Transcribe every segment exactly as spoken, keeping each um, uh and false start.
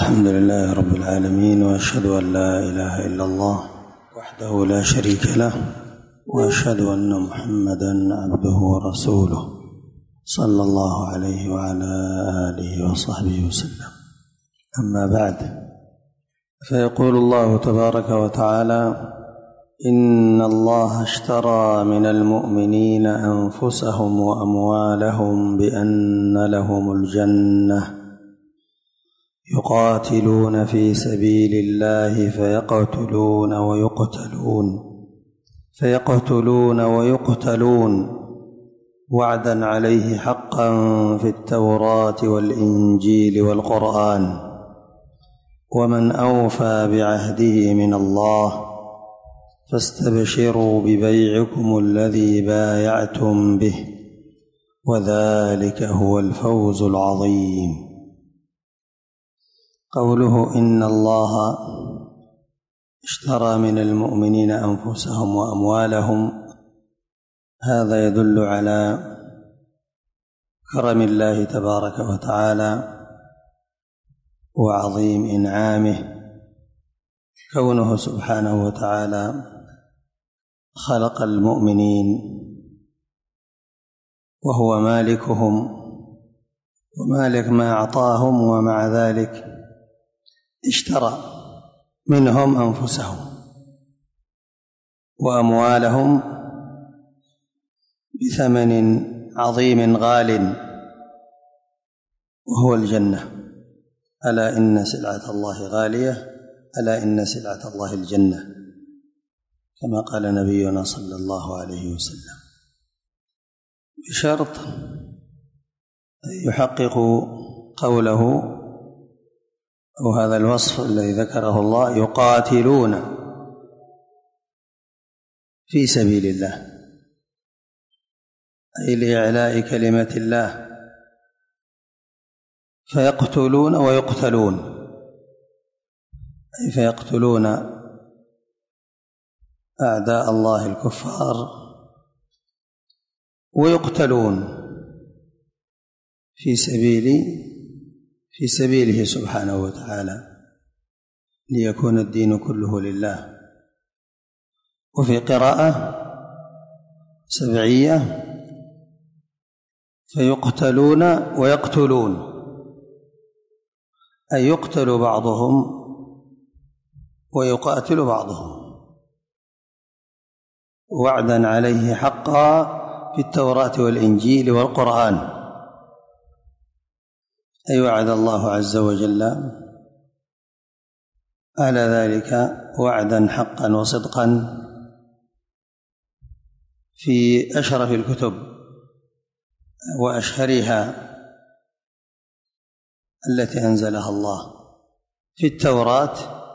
الحمد لله رب العالمين، وأشهد أن لا إله إلا الله وحده لا شريك له، وأشهد أن محمدًا عبده ورسوله صلى الله عليه وعلى آله وصحبه وسلم. أما بعد، فيقول الله تبارك وتعالى: إن الله اشترى من المؤمنين أنفسهم وأموالهم بأن لهم الجنة يقاتلون في سبيل الله فيقتلون ويقتلون فيقتلون ويقتلون وعدا عليه حقا في التوراة والإنجيل والقرآن، ومن أوفى بعهده من الله فاستبشروا ببيعكم الذي بايعتم به، وذلك هو الفوز العظيم. قوله إن الله اشترى من المؤمنين أنفسهم وأموالهم، هذا يدل على كرم الله تبارك وتعالى وعظيم إنعامه، كونه سبحانه وتعالى خلق المؤمنين وهو مالكهم ومالك ما أعطاهم، ومع ذلك اشترى منهم أنفسهم وأموالهم بثمن عظيم غال وهو الجنة. ألا إن سلعة الله غالية، ألا إن سلعة الله الجنة، كما قال نبينا صلى الله عليه وسلم، بشرط يحقق قوله أو هذا الوصف الذي ذكره الله: يقاتلون في سبيل الله، أي لإعلاء كلمة الله، فيقتلون ويقتلون، أي فيقتلون أعداء الله الكفار ويقتلون في سبيل في سبيله سبحانه وتعالى، ليكون الدين كله لله. وفي قراءة سبعية: فيقتلون ويقتلون، أي يقتل بعضهم ويقاتل بعضهم، وعدا عليه حقا في التوراة والإنجيل والقرآن، أي وعد الله عز وجل على ذلك وعدا حقا وصدقا في أشرف الكتب وأشهرها التي أنزلها الله، في التوراة،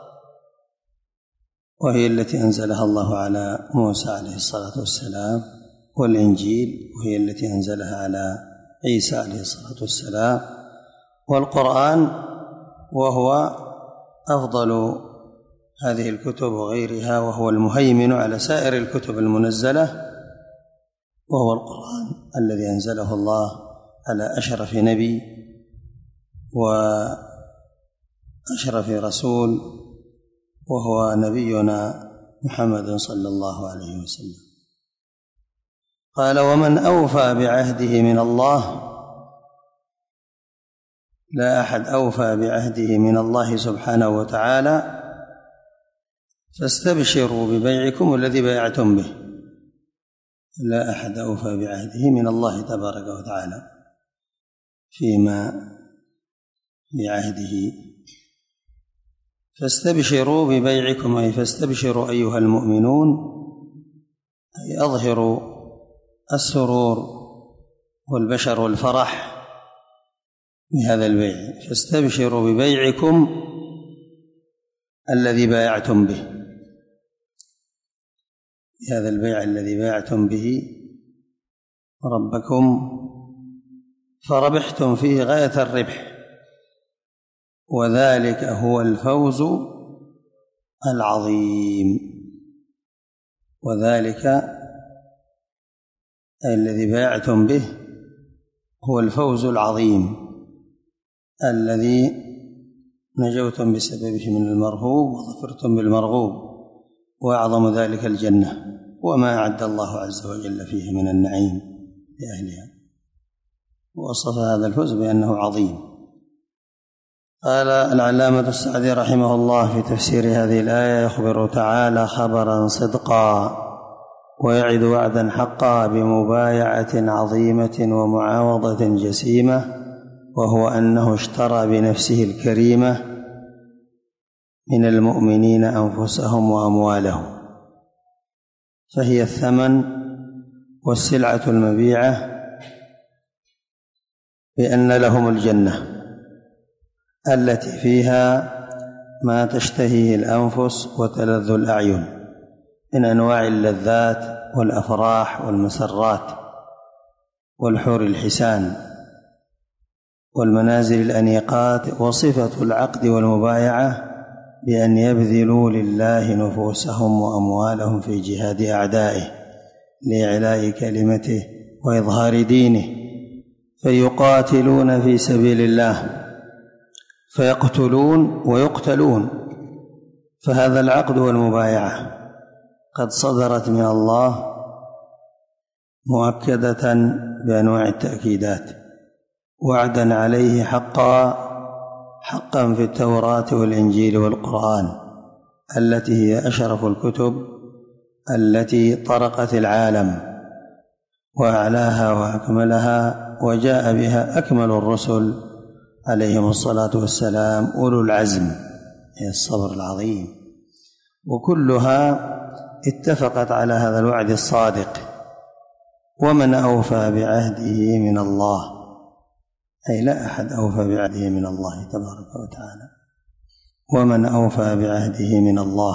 وهي التي أنزلها الله على موسى عليه الصلاة والسلام، والإنجيل، وهي التي أنزلها على عيسى عليه الصلاة والسلام، والقرآن، وهو أفضل هذه الكتب وغيرها، وهو المهيمن على سائر الكتب المنزلة، وهو القرآن الذي أنزله الله على أشرف نبي وأشرف رسول، وهو نبينا محمد صلى الله عليه وسلم. قال: ومن أوفى بعهده من الله، لا أحد أوفى بعهده من الله سبحانه وتعالى، فاستبشروا ببيعكم الذي بايعتم به. لا أحد أوفى بعهده من الله تبارك وتعالى فيما بعهده. فاستبشروا ببيعكم، أي فاستبشروا أيها المؤمنون، أي أظهروا السرور والبشر والفرح بهذا البيع. فاستبشروا ببيعكم الذي بايعتم به، بهذا البيع الذي بايعتم به ربكم، فربحتم فيه غاية الربح، وذلك هو الفوز العظيم. وذلك الذي بايعتم به هو الفوز العظيم الذي نجوتم بسببه من المرهوب وظفرتم بالمرغوب، وأعظم ذلك الجنة وما أعد الله عز وجل فيه من النعيم لأهلها، ووصف هذا الفوز بأنه عظيم. قال العلامة السعدي رحمه الله في تفسير هذه الآية: يخبر تعالى خبرا صدقا ويعد وعدا حقا بمبايعة عظيمة ومعاوضة جسيمة، وهو أنه اشترى بنفسه الكريمة من المؤمنين أنفسهم وأموالهم، فهي الثمن والسلعة المبيعة، بأن لهم الجنة التي فيها ما تشتهيه الأنفس وتلذ الأعين من أنواع اللذات والأفراح والمسرات والحور الحسان والمنازل الأنيقات. وصفة العقد والمبايعة بأن يبذلوا لله نفوسهم وأموالهم في جهاد أعدائه لإعلاء كلمته وإظهار دينه، فيقاتلون في سبيل الله فيقتلون ويقتلون. فهذا العقد والمبايعة قد صدرت من الله مؤكدة بأنواع التأكيدات، وعدا عليه حقا حقا في التوراة والإنجيل والقرآن التي هي أشرف الكتب التي طرقت العالم وأعلاها وأكملها، وجاء بها أكمل الرسل عليهم الصلاة والسلام أولو العزم، هي الصبر العظيم، وكلها اتفقت على هذا الوعد الصادق. ومن أوفى بعهده من الله، أي لا أحد أوفى بعهده من الله تبارك وتعالى، ومن أوفى بعهده من الله.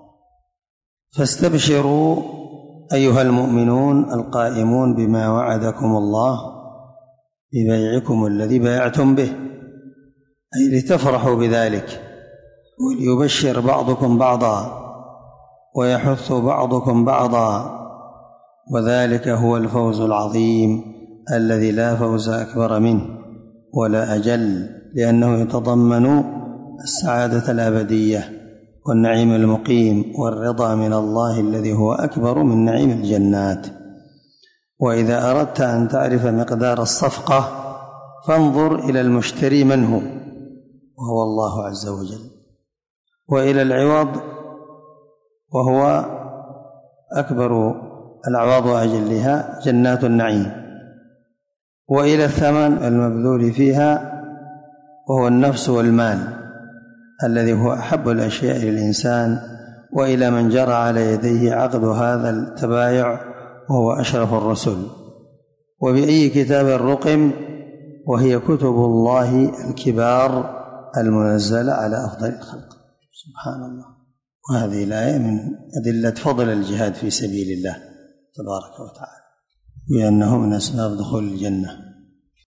فاستبشروا أيها المؤمنون القائمون بما وعدكم الله ببيعكم الذي بايعتم به، أي لتفرحوا بذلك، وليبشر بعضكم بعضا ويحث بعضكم بعضا، وذلك هو الفوز العظيم الذي لا فوز أكبر منه ولا أجل، لأنه يتضمن السعادة الأبدية والنعيم المقيم والرضا من الله الذي هو أكبر من نعيم الجنات. وإذا أردت أن تعرف مقدار الصفقة فانظر إلى المشتري من هو، وهو الله عز وجل، وإلى العوض وهو أكبر الأعواض وأجلها جنات النعيم، وإلى الثمن المبذول فيها وهو النفس والمال الذي هو أحب الأشياء للإنسان، وإلى من جرى على يديه عقد هذا التبايع وهو أشرف الرسل. وبأي كتاب رقم، وهي كتب الله الكبار المنزلة على أفضل الخلق، سبحان الله. وهذه الآية من أدلة فضل الجهاد في سبيل الله تبارك وتعالى، بأنه من أسباب دخول الجنة.